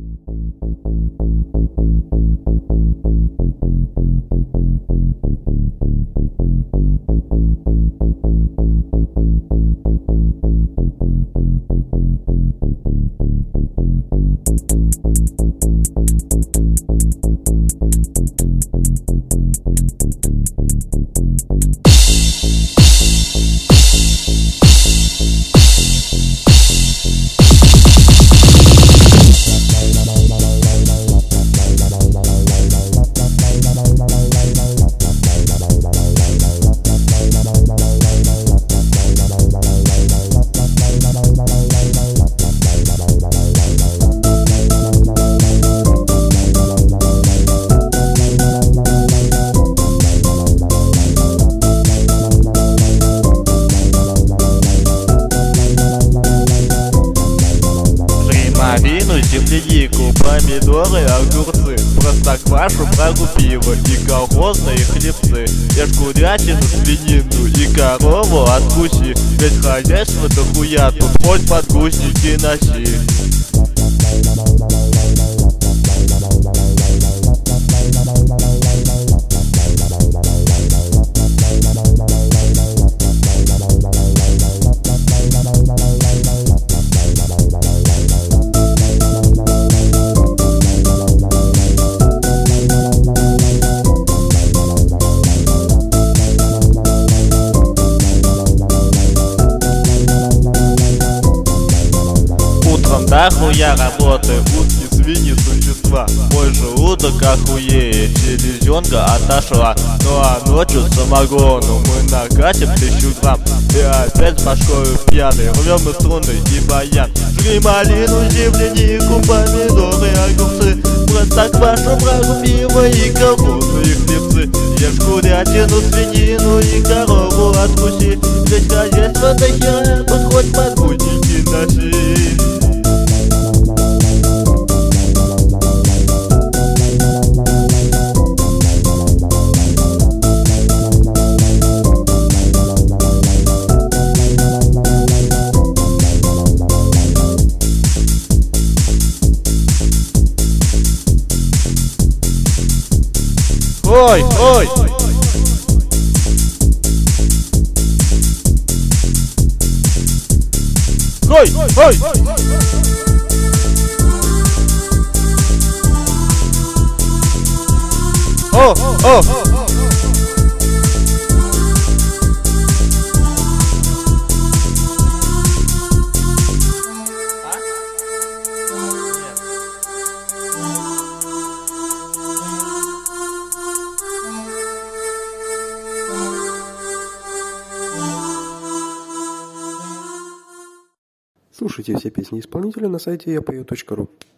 Малину, землянику, помидоры, огурцы, простоквашу, брагу, пиво и колхозные хлебцы. Ешь курятину, свинину и корову откуси, ведь хозяйство дохуя, тут хоть подгузники носи. Дохуя работы, утки, свиньи, существа. Мой желудок охуеет, селезенка отошла. Ну а ночью самогону мы накатим 1000 грамм. И опять с башкою пьяный, рвем мы струны и баян. Жги малину, землянику, помидоры, огурцы, простоквашу, брагу, пиво и колхозные хлебцы. Ешь курятину, свинину и корову откуси, ведь хозяйство до хера, тут хоть подгузники носи. Ой, ой! Ой, ой! О, о! Слушайте все песни исполнителя на сайте yapою.ru.